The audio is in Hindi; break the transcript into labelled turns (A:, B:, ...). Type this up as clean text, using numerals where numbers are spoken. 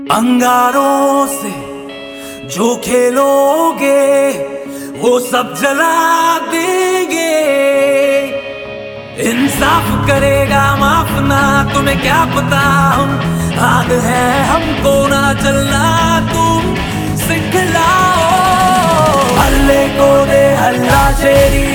A: अंगारों से जो खेलोगे वो सब जला देंगे। इंसाफ करेगा माफ ना, तुम्हें क्या पता हम आग है, हमको ना चलना तुम सिखलाओ। हल्ले को दे हल्ला शेरी,